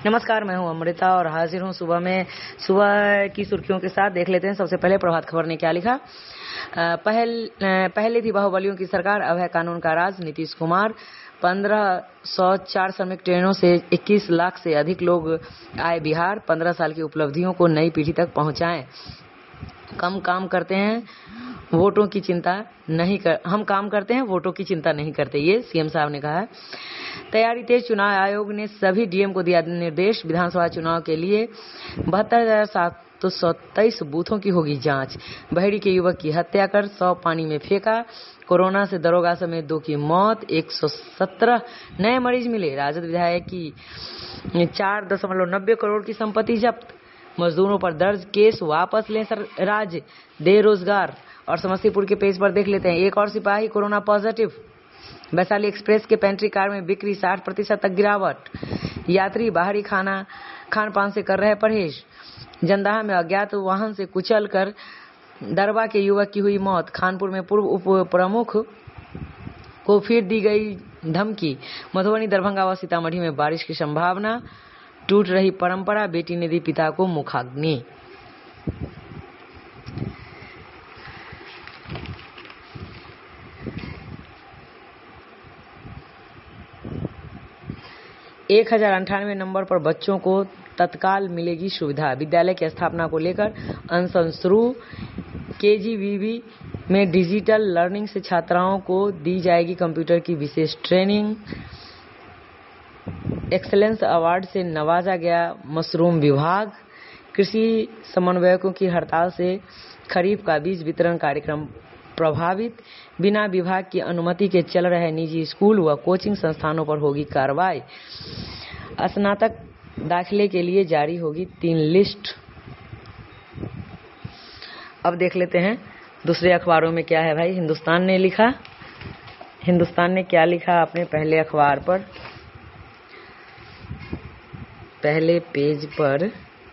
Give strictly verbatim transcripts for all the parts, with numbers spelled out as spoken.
नमस्कार, मैं हूं अमृता और हाजिर हूं सुबह में सुबह की सुर्खियों के साथ। देख लेते हैं सबसे पहले प्रभात खबर ने क्या लिखा। पहल पहले थी बाहुबलियों की सरकार, अब है कानून का राज। नीतीश कुमार। पंद्रह सौ चार श्रमिक ट्रेनों से इक्कीस लाख से अधिक लोग आए बिहार। पंद्रह साल की उपलब्धियों को नई पीढ़ी तक पहुंचाएं। कम काम करते हैं वोटों की चिंता नहीं कर हम काम करते हैं वोटों की चिंता नहीं करते, ये सीएम साहब ने कहा है। तैयारी तेज, चुनाव आयोग ने सभी डीएम को दिया निर्देश। विधानसभा चुनाव के लिए बहत्तर हजार सात सौ तेईस बूथों की होगी जांच। बहेड़ी के युवक की हत्या कर सौ पानी में फेंका। कोरोना से दरोगा समेत दो की मौत। एक सौ सत्रह नए मरीज मिले। राजद विधायक की चार दशमलव नब्बे करोड़ की संपत्ति जब्त। मजदूरों पर दर्ज केस वापस लें राज्य, दे रोजगार। और समस्तीपुर के पेज पर देख लेते हैं, एक और सिपाही कोरोना पॉजिटिव। वैशाली एक्सप्रेस के पेंट्री कार में बिक्री साठ प्रतिशत तक गिरावट। यात्री बाहरी खाना खान पान से कर रहे परहेज। जंदाहा में अज्ञात वाहन से कुचल कर दरबा के युवक की हुई मौत। खानपुर में पूर्व उप प्रमुख को फिर दी गई धमकी। मधुबनी, दरभंगा व सीतामढ़ी में बारिश की संभावना। टूट रही परंपरा, बेटी ने दी पिता को मुखाग्नि। एक हजार अंठानवे नंबर पर बच्चों को तत्काल मिलेगी सुविधा। विद्यालय की स्थापना को लेकर अनशन शुरू। केजीवीवी में डिजिटल लर्निंग से छात्राओं को दी जाएगी कंप्यूटर की विशेष ट्रेनिंग। एक्सेलेंस अवार्ड से नवाजा गया मशरूम विभाग। कृषि समन्वयकों की हड़ताल से खरीफ का बीज वितरण कार्यक्रम प्रभावित। बिना विभाग की अनुमति के चल रहे निजी स्कूल व कोचिंग संस्थानों पर होगी कार्रवाई। स्नातक दाखिले के लिए जारी होगी तीन लिस्ट। अब देख लेते हैं दूसरे अखबारों में क्या है भाई। हिंदुस्तान ने लिखा हिंदुस्तान ने क्या लिखा अपने पहले अखबार पर, पहले पेज पर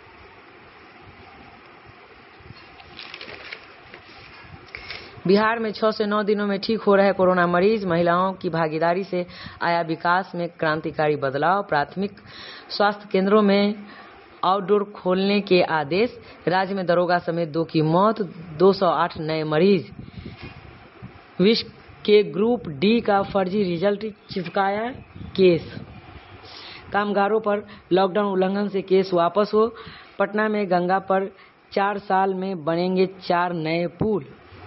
बिहार में छह से नौ दिनों में ठीक हो रहे कोरोना मरीज। महिलाओं की भागीदारी से आया विकास में क्रांतिकारी बदलाव। प्राथमिक स्वास्थ्य केंद्रों में आउटडोर खोलने के आदेश। राज्य में दरोगा समेत दो की मौत। दो सौ आठ नए मरीज। विश्व के ग्रुप डी का फर्जी रिजल्ट चिपकाया केस। कामगारों पर लॉकडाउन उल्लंघन से केस वापस हो। पटना में गंगा पर चार साल में बनेंगे चार नए पुल।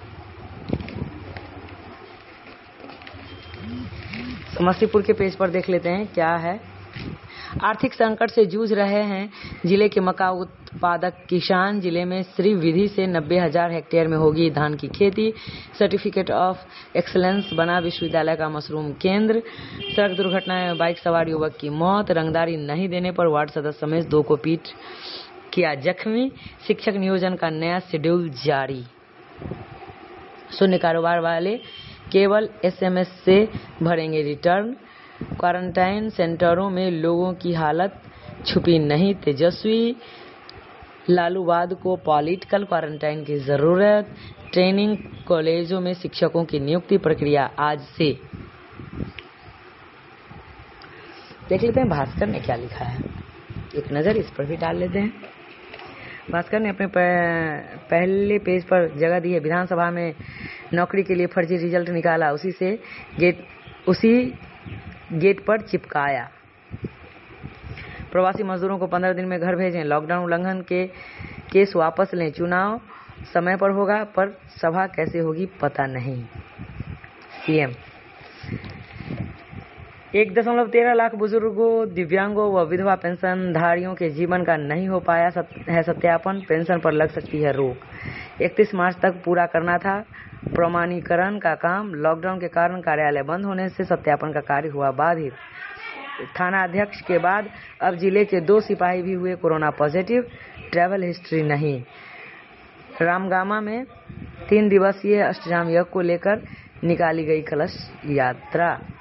समस्तीपुर के पेज पर देख लेते हैं क्या है। आर्थिक संकट से जूझ रहे हैं जिले के मक्का उत्पादक किसान। जिले में श्री विधि से नब्बे हजार हेक्टेयर में होगी धान की खेती। सर्टिफिकेट ऑफ एक्सलेंस बना विश्वविद्यालय का मशरूम केंद्र। सड़क दुर्घटना में बाइक सवार युवक की मौत। रंगदारी नहीं देने पर वार्ड सदस्य समेत दो को पीट किया जख्मी। शिक्षक नियोजन का नया शेड्यूल जारी। शून्य कारोबार वाले केवल एसएमएस से भरेंगे रिटर्न। क्वारंटाइन सेंटरों में लोगों की हालत छुपी नहीं। तेजस्वी लालूवाद को पॉलिटिकल क्वारंटाइन की जरूरत। ट्रेनिंग कॉलेजों में शिक्षकों की नियुक्ति प्रक्रिया आज से। देख लेते हैं भास्कर ने क्या लिखा है, एक नजर इस पर भी डाल लेते हैं। भास्कर ने अपने पहले पेज पर जगह दी है। विधानसभा में नौकरी के लिए फर्जी रिजल्ट निकाला, उसी से गेट उसी गेट पर चिपकाया। प्रवासी मजदूरों को पंद्रह दिन में घर भेजें। लॉकडाउन उल्लंघन के केस वापस लें। चुनाव समय पर होगा पर सभा कैसे होगी पता नहीं। सीएम। एक दशमलव तेरह लाख बुजुर्गों, दिव्यांगों व विधवा पेंशनधारियों के जीवन का नहीं हो पाया सत, है सत्यापन। पेंशन पर लग सकती है रोक। इकतीस मार्च तक पूरा करना था प्रमाणीकरण का काम। लॉकडाउन के कारण कार्यालय बंद होने से सत्यापन का कार्य हुआ बाधित। थाना अध्यक्ष के बाद अब जिले के दो सिपाही भी हुए कोरोना पॉजिटिव। ट्रैवल हिस्ट्री नहीं। रामगामा में तीन दिवसीय अष्टजाम यज्ञ को लेकर निकाली गई कलश यात्रा।